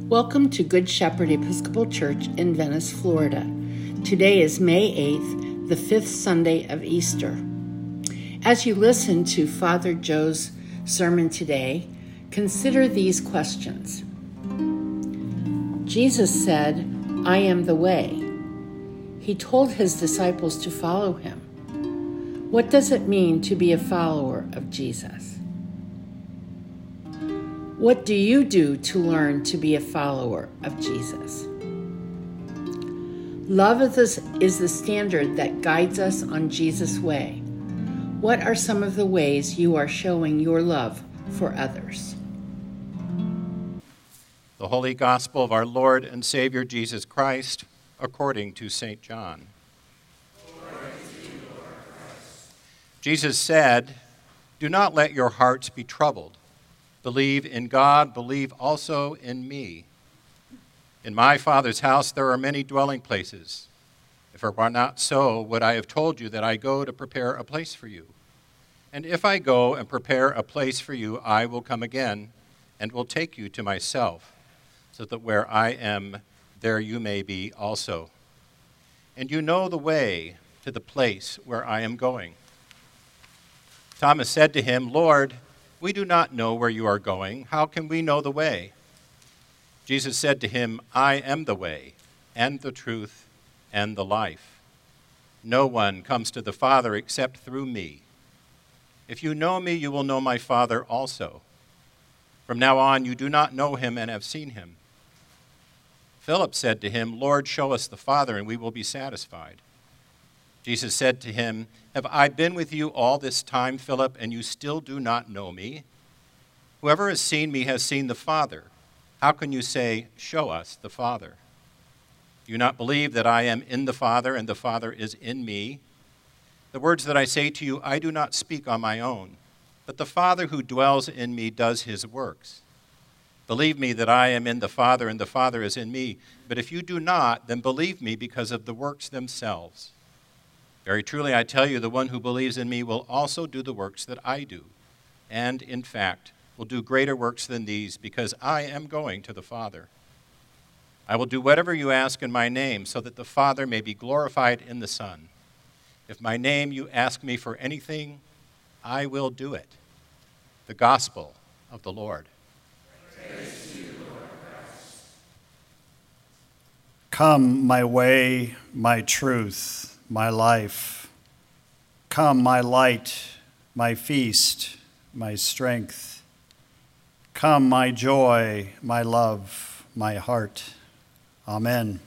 Welcome to Good Shepherd Episcopal Church in Venice, Florida. Today is May 8th, the fifth Sunday of Easter. As you listen to Father Joe's sermon today, consider these questions. Jesus said, "I am the way." He told his disciples to follow him. What does it mean to be a follower of Jesus? What do you do to learn to be a follower of Jesus? Love is the standard that guides us on Jesus' way. What are some of the ways you are showing your love for others? The Holy Gospel of our Lord and Savior Jesus Christ, according to St. John. Jesus said, "Do not let your hearts be troubled. Believe in God, believe also in me. In my Father's house there are many dwelling places. If it were not so, would I have told you that I go to prepare a place for you? And if I go and prepare a place for you, I will come again and will take you to myself, so that where I am, there you may be also. And you know the way to the place where I am going." Thomas said to him, "Lord, we do not know where you are going. How can we know the way?" Jesus said to him, "I am the way, and the truth, and the life. No one comes to the Father except through me. If you know me, you will know my Father also. From now on, you do not know him and have seen him." Philip said to him, "Lord, show us the Father, and we will be satisfied." Jesus said to him, "Have I been with you all this time, Philip, and you still do not know me? Whoever has seen me has seen the Father. How can you say, 'Show us the Father'? Do you not believe that I am in the Father and the Father is in me? The words that I say to you, I do not speak on my own, but the Father who dwells in me does his works. Believe me that I am in the Father and the Father is in me. But if you do not, then believe me because of the works themselves. Very truly, I tell you, the one who believes in me will also do the works that I do, and, in fact, will do greater works than these, because I am going to the Father. I will do whatever you ask in my name, so that the Father may be glorified in the Son. If my name you ask me for anything, I will do it." The Gospel of the Lord. Praise to you, Lord Christ. Come, my way, my truth, my life. Come, my light, my feast, my strength. Come, my joy, my love, my heart. Amen.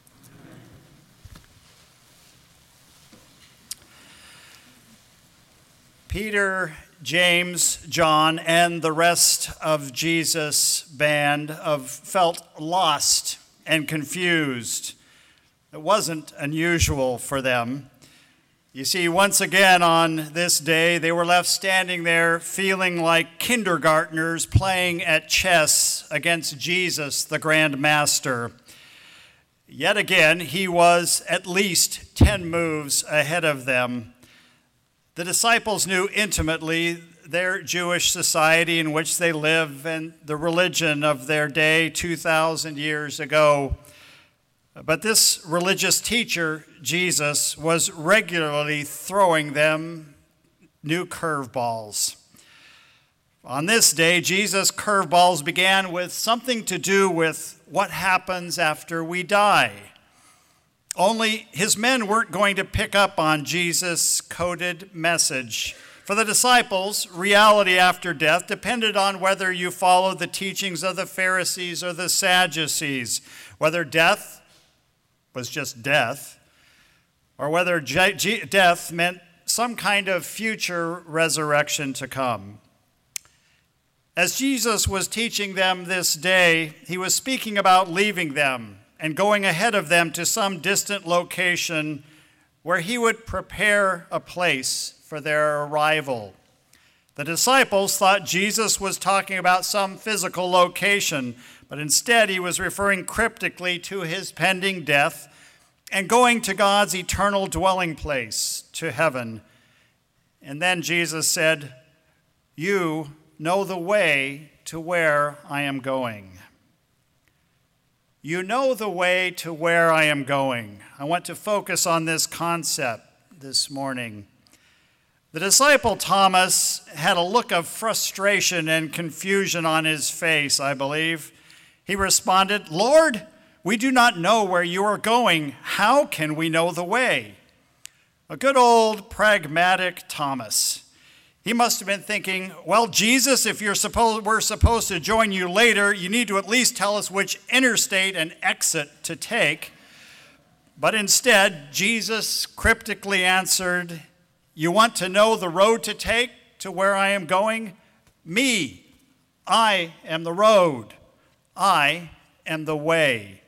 Peter, James, John, and the rest of Jesus' band felt lost and confused. It wasn't unusual for them. You see, once again on this day, they were left standing there feeling like kindergartners playing at chess against Jesus, the Grand Master. Yet again, he was at least 10 moves ahead of them. The disciples knew intimately their Jewish society in which they live and the religion of their day 2,000 years ago. But this religious teacher, Jesus, was regularly throwing them new curveballs. On this day, Jesus' curveballs began with something to do with what happens after we die. Only his men weren't going to pick up on Jesus' coded message. For the disciples, reality after death depended on whether you followed the teachings of the Pharisees or the Sadducees, whether death was just death, or whether death meant some kind of future resurrection to come. As Jesus was teaching them this day, he was speaking about leaving them and going ahead of them to some distant location where he would prepare a place for their arrival. The disciples thought Jesus was talking about some physical location, but instead he was referring cryptically to his pending death and going to God's eternal dwelling place, to heaven. And then Jesus said, "You know the way to where I am going." you know the way to where I am going. I want to focus on this concept this morning. The disciple Thomas had a look of frustration and confusion on his face, I believe. He responded, "Lord, we do not know where you are going. How can we know the way?" A good old pragmatic Thomas. He must have been thinking, well, Jesus, if we're supposed to join you later, you need to at least tell us which interstate and exit to take. But instead, Jesus cryptically answered, "You want to know the road to take to where I am going? Me. I am the road. I am the way."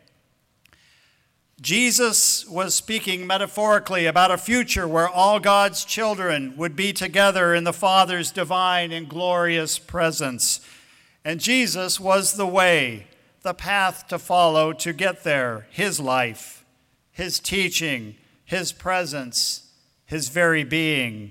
Jesus was speaking metaphorically about a future where all God's children would be together in the Father's divine and glorious presence. And Jesus was the way, the path to follow to get there, his life, his teaching, his presence, his very being.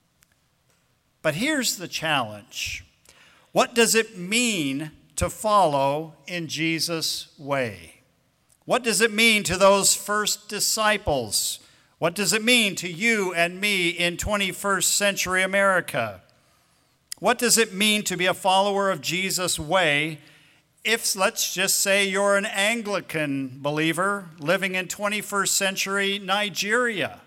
But here's the challenge. What does it mean to follow in Jesus' way? What does it mean to those first disciples? What does it mean to you and me in 21st century America? What does it mean to be a follower of Jesus' way if, let's just say, you're an Anglican believer living in 21st century Nigeria?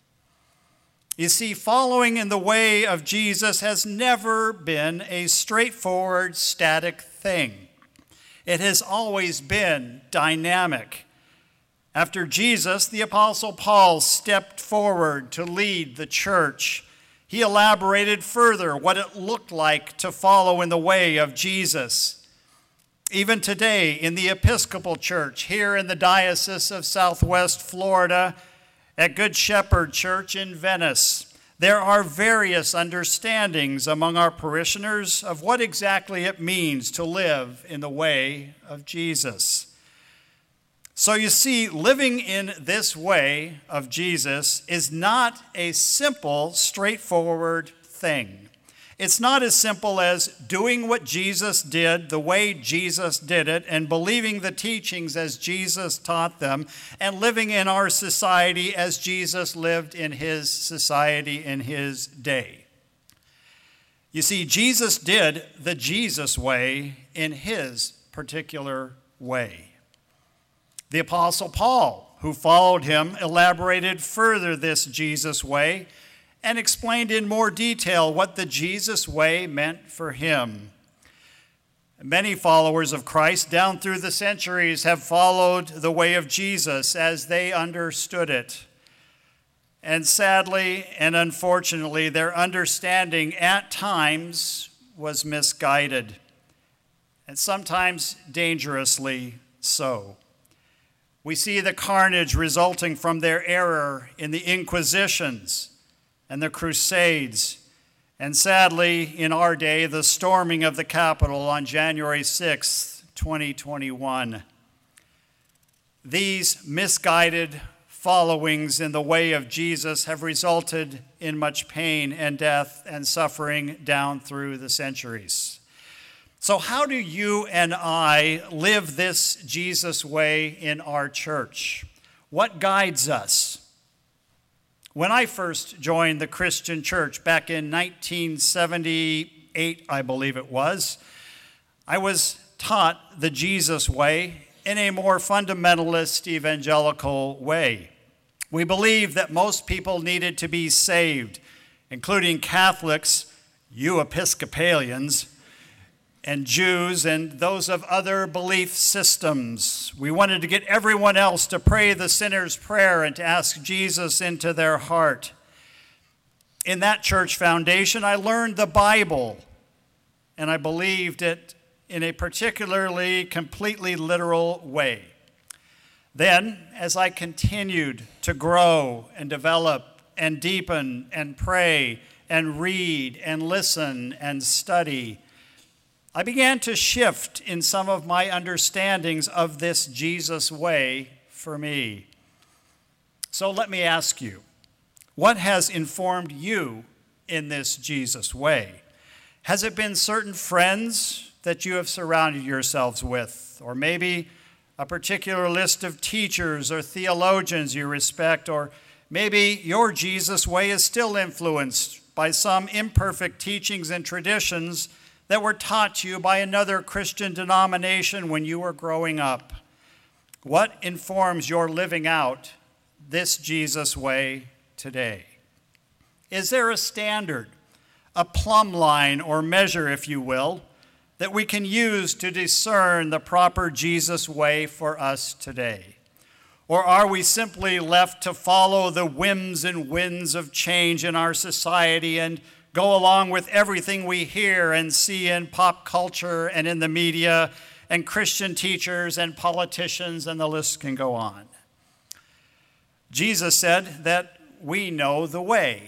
You see, following in the way of Jesus has never been a straightforward, static thing. It has always been dynamic. After Jesus, the Apostle Paul stepped forward to lead the church. He elaborated further what it looked like to follow in the way of Jesus. Even today, in the Episcopal Church here in the Diocese of Southwest Florida, at Good Shepherd Church in Venice, there are various understandings among our parishioners of what exactly it means to live in the way of Jesus. So you see, living in this way of Jesus is not a simple, straightforward thing. It's not as simple as doing what Jesus did the way Jesus did it and believing the teachings as Jesus taught them and living in our society as Jesus lived in his society in his day. You see, Jesus did the Jesus way in his particular way. The Apostle Paul, who followed him, elaborated further this Jesus way and explained in more detail what the Jesus way meant for him. Many followers of Christ down through the centuries have followed the way of Jesus as they understood it. And sadly and unfortunately, their understanding at times was misguided, and sometimes dangerously so. We see the carnage resulting from their error in the Inquisitions and the Crusades, and sadly, in our day, the storming of the Capitol on January 6, 2021. These misguided followings in the way of Jesus have resulted in much pain and death and suffering down through the centuries. So how do you and I live this Jesus way in our church? What guides us? When I first joined the Christian church back in 1978, I believe it was, I was taught the Jesus way in a more fundamentalist evangelical way. We believed that most people needed to be saved, including Catholics, you Episcopalians, and Jews, and those of other belief systems. We wanted to get everyone else to pray the sinner's prayer and to ask Jesus into their heart. In that church foundation, I learned the Bible, and I believed it in a particularly, completely literal way. Then, as I continued to grow and develop and deepen and pray and read and listen and study, I began to shift in some of my understandings of this Jesus way for me. So let me ask you, what has informed you in this Jesus way? Has it been certain friends that you have surrounded yourselves with, or maybe a particular list of teachers or theologians you respect, or maybe your Jesus way is still influenced by some imperfect teachings and traditions that were taught you by another Christian denomination when you were growing up. What informs your living out this Jesus way today? Is there a standard, a plumb line or measure, if you will, that we can use to discern the proper Jesus way for us today? Or are we simply left to follow the whims and winds of change in our society and go along with everything we hear and see in pop culture and in the media and Christian teachers and politicians, and the list can go on? Jesus said that we know the way.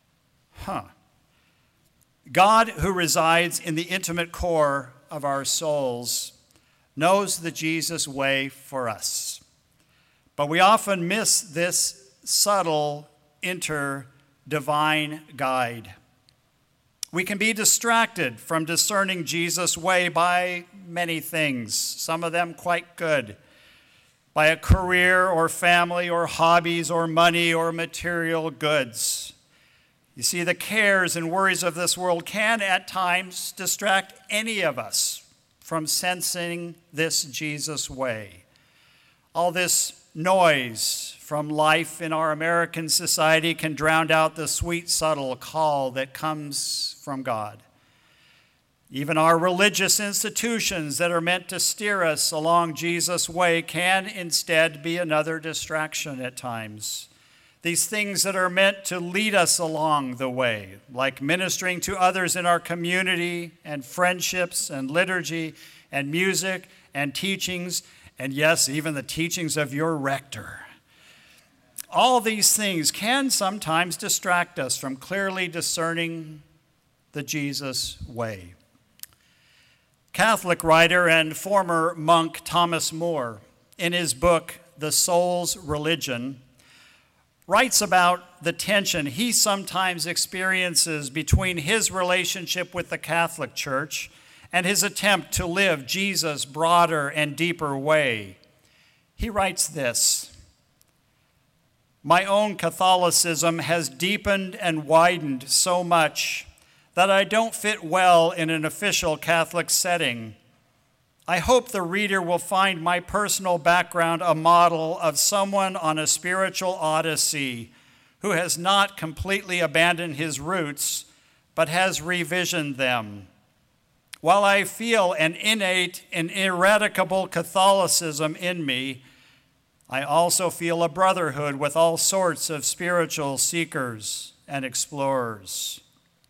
God, who resides in the intimate core of our souls, knows the Jesus way for us. But we often miss this subtle inter-divine guide. We can be distracted from discerning Jesus' way by many things, some of them quite good, by a career or family or hobbies or money or material goods. You see, the cares and worries of this world can at times distract any of us from sensing this Jesus way. All this noise from life in our American society can drown out the sweet, subtle call that comes from God. Even our religious institutions that are meant to steer us along Jesus' way can instead be another distraction at times. These things that are meant to lead us along the way, like ministering to others in our community and friendships and liturgy and music and teachings, and yes, even the teachings of your rector. All these things can sometimes distract us from clearly discerning the Jesus way. Catholic writer and former monk Thomas More, in his book, The Soul's Religion, writes about the tension he sometimes experiences between his relationship with the Catholic Church and his attempt to live Jesus' broader and deeper way. He writes this: "My own Catholicism has deepened and widened so much that I don't fit well in an official Catholic setting. I hope the reader will find my personal background a model of someone on a spiritual odyssey who has not completely abandoned his roots, but has revisioned them. While I feel an innate and ineradicable Catholicism in me, I also feel a brotherhood with all sorts of spiritual seekers and explorers."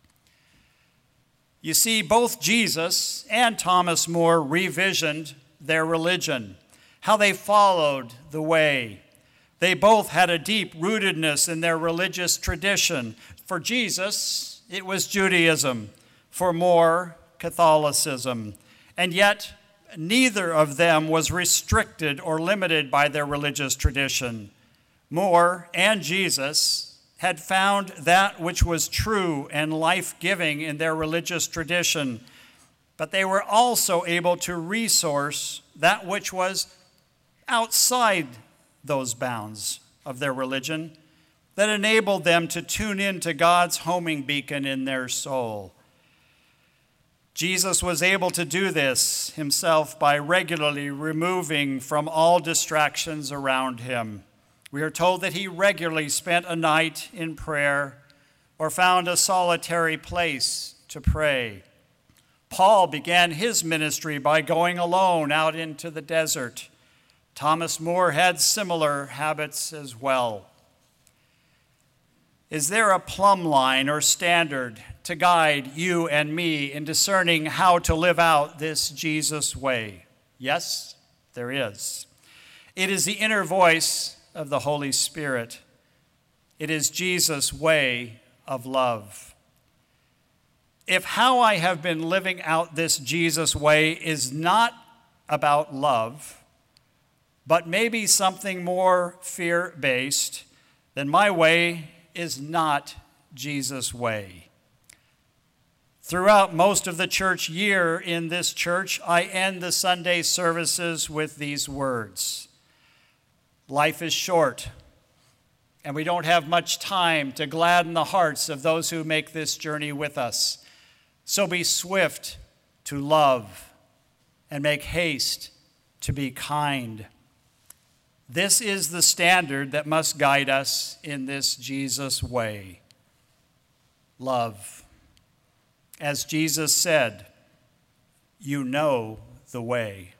You see, both Jesus and Thomas More revisioned their religion, how they followed the way. They both had a deep rootedness in their religious tradition. For Jesus, it was Judaism. For More, Catholicism. And yet, neither of them was restricted or limited by their religious tradition. More and Jesus had found that which was true and life-giving in their religious tradition, but they were also able to resource that which was outside those bounds of their religion that enabled them to tune in to God's homing beacon in their soul. Jesus was able to do this himself by regularly removing from all distractions around him. We are told that he regularly spent a night in prayer or found a solitary place to pray. Paul began his ministry by going alone out into the desert. Thomas More had similar habits as well. Is there a plumb line or standard to guide you and me in discerning how to live out this Jesus way? Yes, there is. It is the inner voice of the Holy Spirit. It is Jesus' way of love. If how I have been living out this Jesus way is not about love, but maybe something more fear-based, then my way is not Jesus' way. Throughout most of the church year in this church, I end the Sunday services with these words. Life is short, and we don't have much time to gladden the hearts of those who make this journey with us. So be swift to love and make haste to be kind. This is the standard that must guide us in this Jesus way. Love. As Jesus said, you know the way.